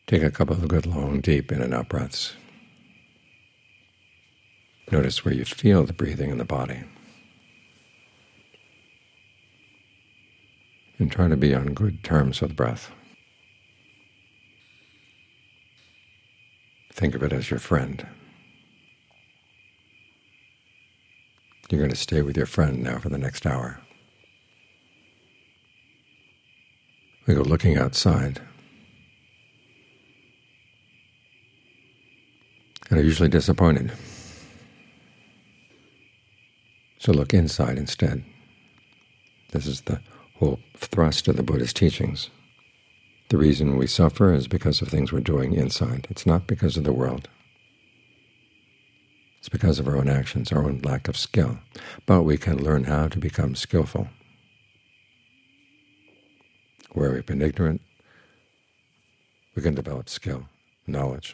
Take a couple of good, long, deep in and out breaths. Notice where you feel the breathing in the body. And try to be on good terms with breath. Think of it as your friend. You're going to stay with your friend now for the next hour. We go looking outside, and are usually disappointed. So look inside instead. This is the whole thrust of the Buddhist teachings. The reason we suffer is because of things we're doing inside. It's not because of the world. It's because of our own actions, our own lack of skill. But we can learn how to become skillful. Where we've been ignorant, we can develop skill, knowledge.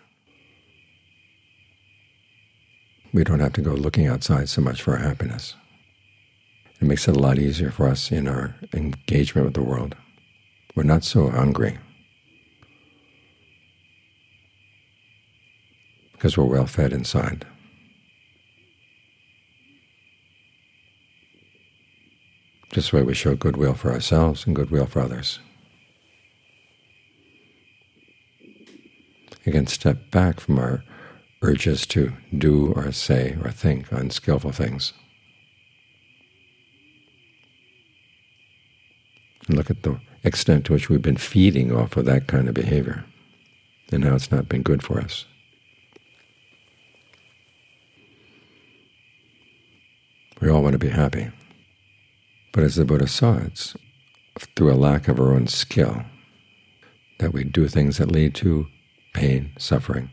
We don't have to go looking outside so much for our happiness. It makes it a lot easier for us in our engagement with the world. We're not so hungry because we're well fed inside. This way we show goodwill for ourselves and goodwill for others. Again, step back from our urges to do or say or think unskillful things. And look at the extent to which we've been feeding off of that kind of behavior and how it's not been good for us. We all want to be happy. But as the Buddha saw, it's through a lack of our own skill that we do things that lead to pain, suffering.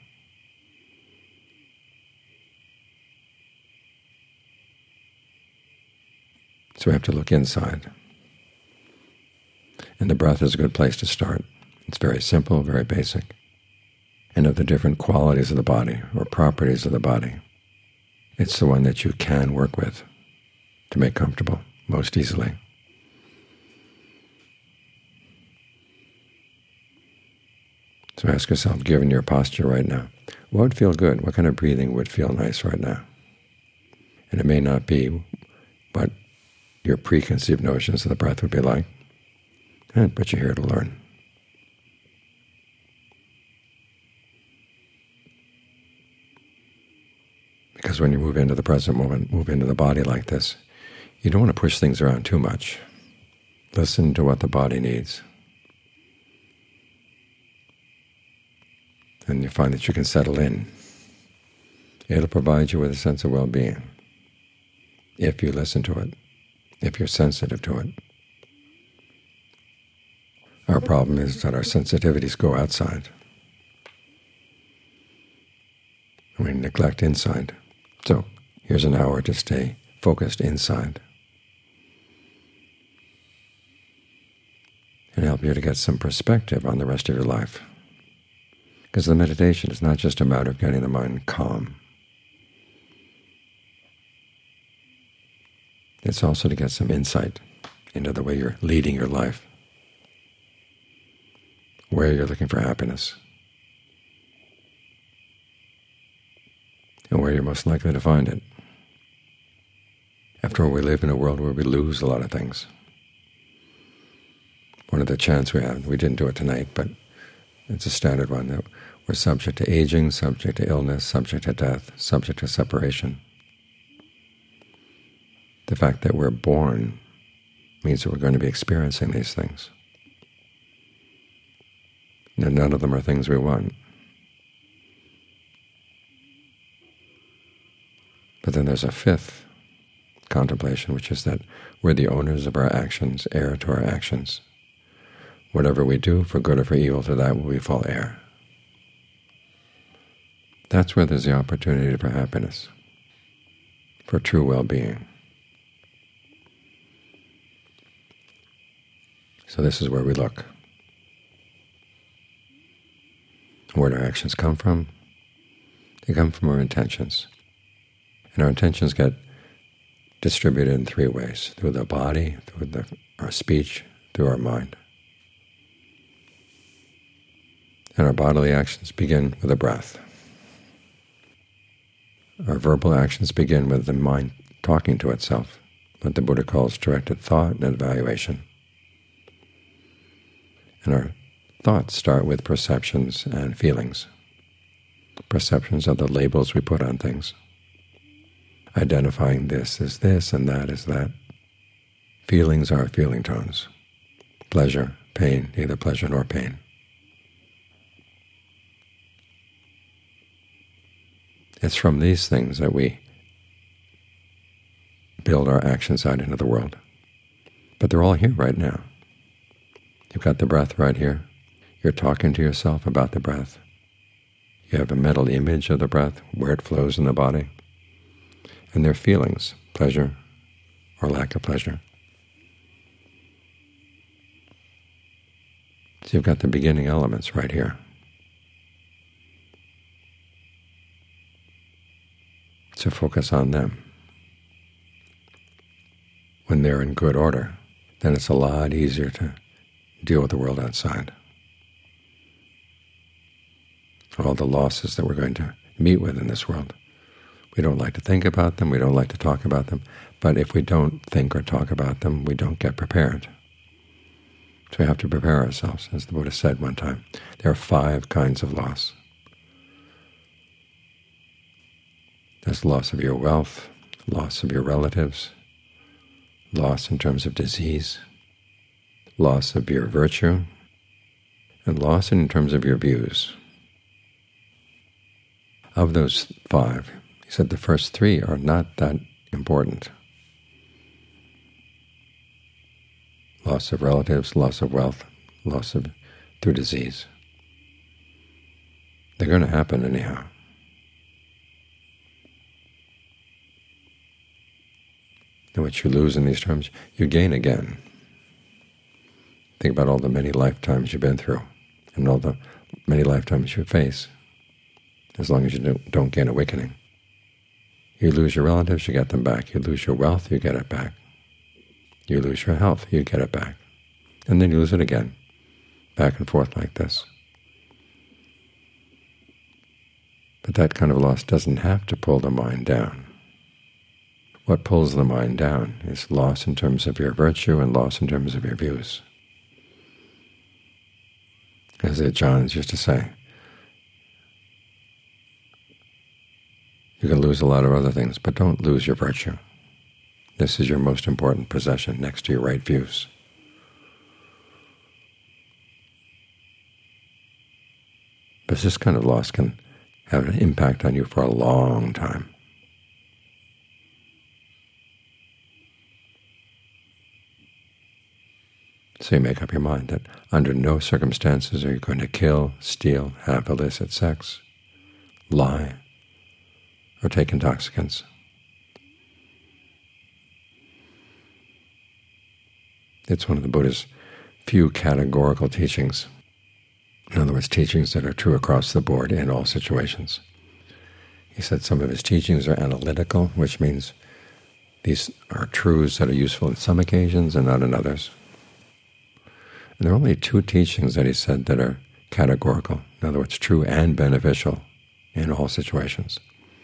So we have to look inside. And the breath is a good place to start. It's very simple, very basic. And of the different qualities of the body or properties of the body, it's the one that you can work with to make comfortable most easily. So ask yourself, given your posture right now, what would feel good? What kind of breathing would feel nice right now? And it may not be what your preconceived notions of the breath would be like, but you're here to learn. Because when you move into the present moment, move into the body like this, you don't want to push things around too much. Listen to what the body needs. And you find that you can settle in. It'll provide you with a sense of well-being if you listen to it, if you're sensitive to it. Our problem is that our sensitivities go outside, and we neglect inside. So here's an hour to stay focused inside and help you to get some perspective on the rest of your life. Because the meditation is not just a matter of getting the mind calm. It's also to get some insight into the way you're leading your life, where you're looking for happiness, and where you're most likely to find it. After all, we live in a world where we lose a lot of things. One of the chants we have, we didn't do it tonight, but it's a standard one, that we're subject to aging, subject to illness, subject to death, subject to separation. The fact that we're born means that we're going to be experiencing these things. And none of them are things we want. But then there's a fifth contemplation, which is that we're the owners of our actions, heir to our actions. Whatever we do, for good or for evil, to that will we fall heir. That's where there's the opportunity for happiness, for true well-being. So this is where we look. Where do our actions come from? They come from our intentions. And our intentions get distributed in three ways: through the body, through our speech, through our mind. And our bodily actions begin with the breath. Our verbal actions begin with the mind talking to itself, what the Buddha calls directed thought and evaluation. And our thoughts start with perceptions and feelings. Perceptions are the labels we put on things, identifying this as this and that as that. Feelings are feeling tones. Pleasure, pain, neither pleasure nor pain. It's from these things that we build our actions out into the world. But they're all here right now. You've got the breath right here. You're talking to yourself about the breath. You have a mental image of the breath, where it flows in the body. And their feelings, pleasure or lack of pleasure. So you've got the beginning elements right here. So focus on them. When they're in good order, then it's a lot easier to deal with the world outside. All the losses that we're going to meet with in this world. We don't like to think about them, we don't like to talk about them, but if we don't think or talk about them, we don't get prepared. So we have to prepare ourselves. As the Buddha said one time, there are 5 kinds of loss. There's loss of your wealth, loss of your relatives, loss in terms of disease, loss of your virtue, and loss in terms of your views. Of those 5, he said the first 3 are not that important. Loss of relatives, loss of wealth, loss of through disease. They're going to happen anyhow. And what you lose in these terms, you gain again. Think about all the many lifetimes you've been through and all the many lifetimes you face, as long as you don't gain awakening. You lose your relatives, you get them back. You lose your wealth, you get it back. You lose your health, you get it back. And then you lose it again, back and forth like this. But that kind of loss doesn't have to pull the mind down. What pulls the mind down is loss in terms of your virtue and loss in terms of your views. As the Ajahns used to say, you can lose a lot of other things, but don't lose your virtue. This is your most important possession next to your right views. But this kind of loss can have an impact on you for a long time. So you make up your mind that under no circumstances are you going to kill, steal, have illicit sex, lie, or take intoxicants. It's one of the Buddha's few categorical teachings. In other words, teachings that are true across the board in all situations. He said some of his teachings are analytical, which means these are truths that are useful in some occasions and not in others. And there are only 2 teachings that he said that are categorical, in other words, true and beneficial in all situations.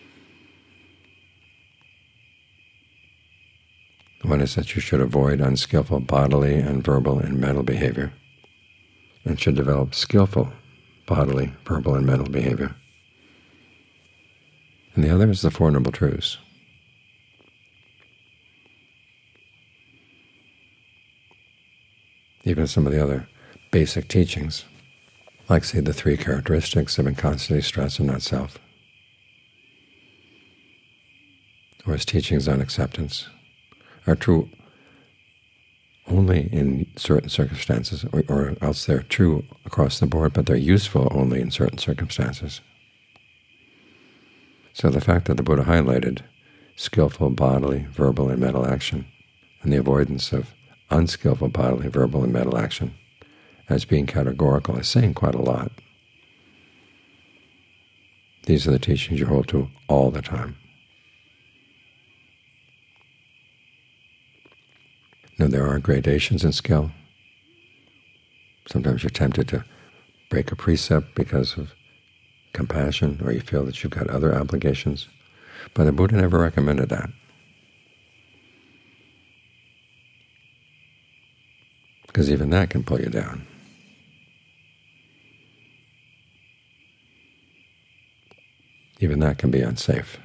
One is that you should avoid unskillful bodily and verbal and mental behavior, and should develop skillful bodily, verbal, and mental behavior. And the other is the Four Noble Truths. Even some of the other basic teachings, like, say, the 3 characteristics of inconstant stress and not self, or his teachings on acceptance, are true only in certain circumstances, or else they're true across the board, but they're useful only in certain circumstances. So the fact that the Buddha highlighted skillful bodily, verbal, and mental action, and the avoidance of unskillful bodily, verbal, and mental action as being categorical is saying quite a lot. These are the teachings you hold to all the time. Now, there are gradations in skill. Sometimes you're tempted to break a precept because of compassion, or you feel that you've got other obligations. But the Buddha never recommended that, because even that can pull you down. Even that can be unsafe.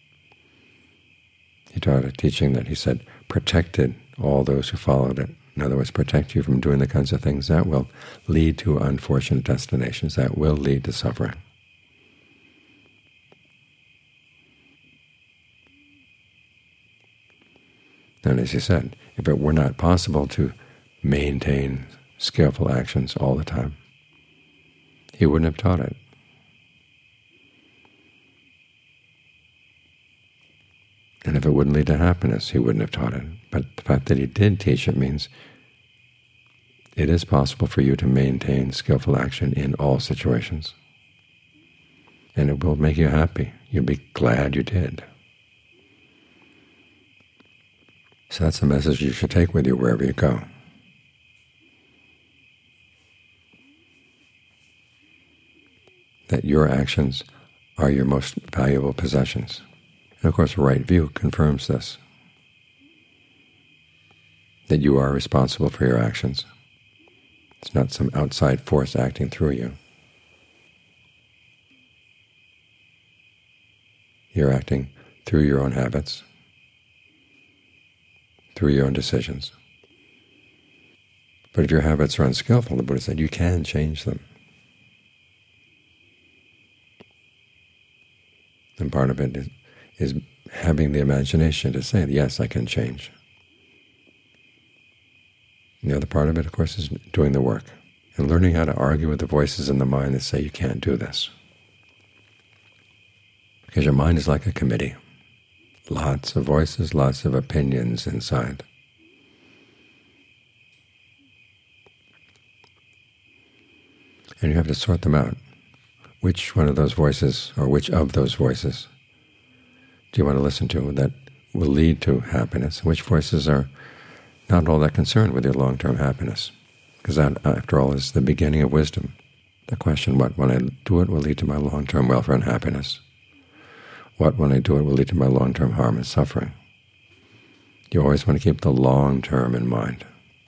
He taught a teaching that he said protected all those who followed it. In other words, protect you from doing the kinds of things that will lead to unfortunate destinations, that will lead to suffering. And as he said, if it were not possible to maintain skillful actions all the time, he wouldn't have taught it. And if it wouldn't lead to happiness, he wouldn't have taught it. But the fact that he did teach it means it is possible for you to maintain skillful action in all situations. And it will make you happy. You'll be glad you did. So that's the message you should take with you wherever you go. That your actions are your most valuable possessions. And of course, right view confirms this, that you are responsible for your actions. It's not some outside force acting through you. You're acting through your own habits, through your own decisions. But if your habits are unskillful, the Buddha said, you can change them. And part of it is having the imagination to say, yes, I can change. And the other part of it, of course, is doing the work and learning how to argue with the voices in the mind that say you can't do this. Because your mind is like a committee. Lots of voices, lots of opinions inside. And you have to sort them out. Which one of those voices, or which of those voices, do you want to listen to that will lead to happiness? Which voices are not all that concerned with your long-term happiness? Because that, after all, is the beginning of wisdom. The question, what when I do it will lead to my long-term welfare and happiness? What when I do it will lead to my long-term harm and suffering? You always want to keep the long-term in mind.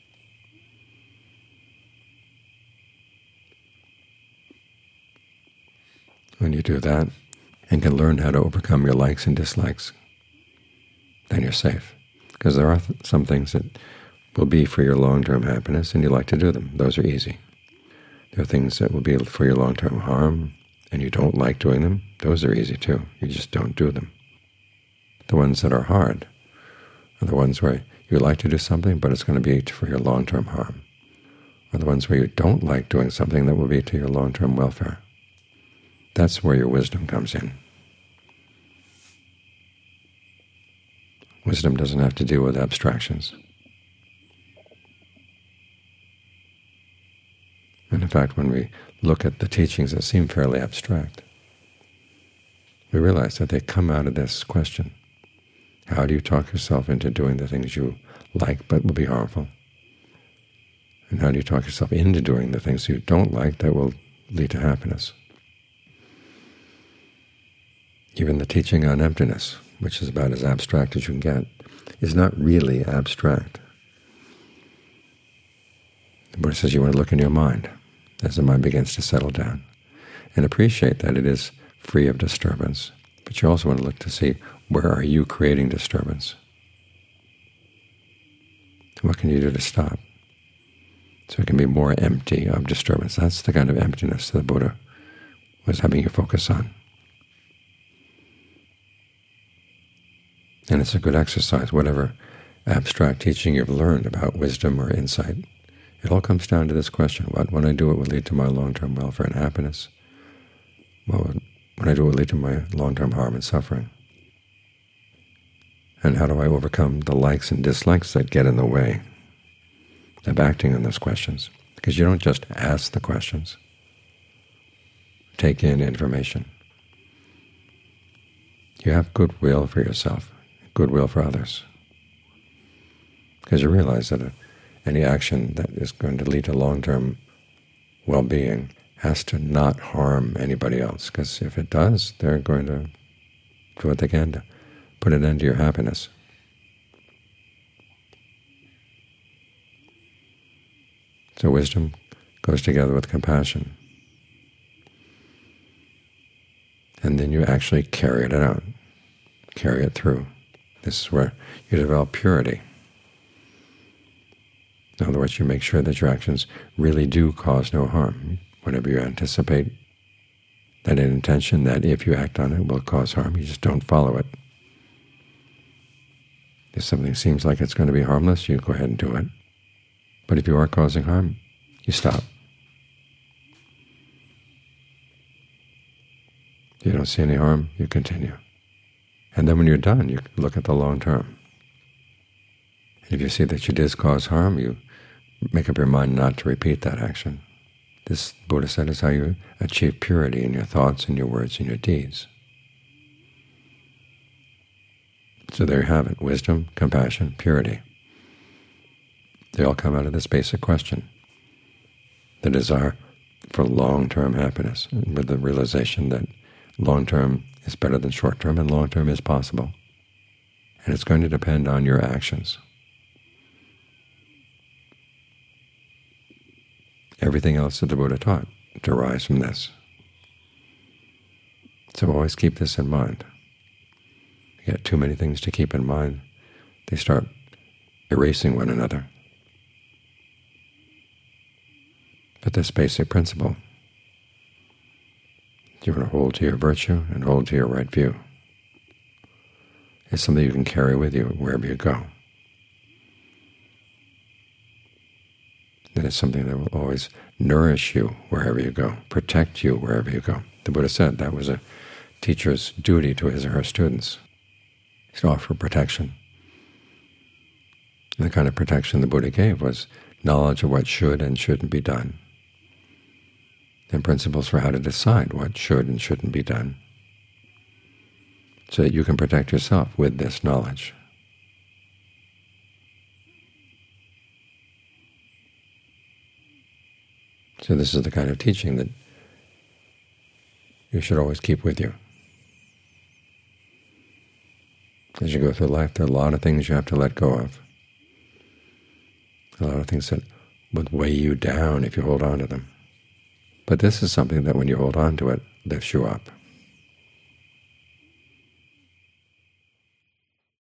When you do that and can learn how to overcome your likes and dislikes, then you're safe. Because there are some things that will be for your long-term happiness, and you like to do them. Those are easy. There are things that will be for your long-term harm, and you don't like doing them. Those are easy too. You just don't do them. The ones that are hard are the ones where you like to do something, but it's going to be for your long-term harm, or the ones where you don't like doing something that will be to your long-term welfare. That's where your wisdom comes in. Wisdom doesn't have to deal with abstractions. And in fact, when we look at the teachings that seem fairly abstract, we realize that they come out of this question. How do you talk yourself into doing the things you like but will be harmful? And how do you talk yourself into doing the things you don't like that will lead to happiness? Even the teaching on emptiness, which is about as abstract as you can get, is not really abstract. The Buddha says you want to look in your mind as the mind begins to settle down and appreciate that it is free of disturbance. But you also want to look to see, where are you creating disturbance? What can you do to stop? So it can be more empty of disturbance. That's the kind of emptiness that the Buddha was having you focus on. And it's a good exercise, whatever abstract teaching you've learned about wisdom or insight. It all comes down to this question: what, when I do it, will lead to my long-term welfare and happiness? What, when I do it, will lead to my long-term harm and suffering? And how do I overcome the likes and dislikes that get in the way of acting on those questions? Because you don't just ask the questions, take in information. You have goodwill for yourself, goodwill for others, because you realize that any action that is going to lead to long-term well-being has to not harm anybody else, because if it does, they're going to do what they can to put an end to your happiness. So wisdom goes together with compassion. And then you actually carry it out, carry it through. This is where you develop purity. In other words, you make sure that your actions really do cause no harm. Whenever you anticipate that an intention that if you act on it will cause harm, you just don't follow it. If something seems like it's going to be harmless, you go ahead and do it. But if you are causing harm, you stop. If you don't see any harm, you continue. And then when you're done, you look at the long term. And if you see that you did cause harm, you make up your mind not to repeat that action. This, Buddha said, is how you achieve purity in your thoughts and your words and your deeds. So there you have it, wisdom, compassion, purity. They all come out of this basic question, the desire for long-term happiness, with the realization that long-term is better than short-term and long-term is possible. And it's going to depend on your actions. Everything else that the Buddha taught derives from this. So always keep this in mind. You get too many things to keep in mind, they start erasing one another. But this basic principle, you want to hold to your virtue and hold to your right view. It's something you can carry with you wherever you go. And it's something that will always nourish you wherever you go, protect you wherever you go. The Buddha said that was a teacher's duty to his or her students, to offer protection. And the kind of protection the Buddha gave was knowledge of what should and shouldn't be done, and principles for how to decide what should and shouldn't be done, so that you can protect yourself with this knowledge. So this is the kind of teaching that you should always keep with you. As you go through life, there are a lot of things you have to let go of, a lot of things that would weigh you down if you hold on to them. But this is something that when you hold on to it, lifts you up.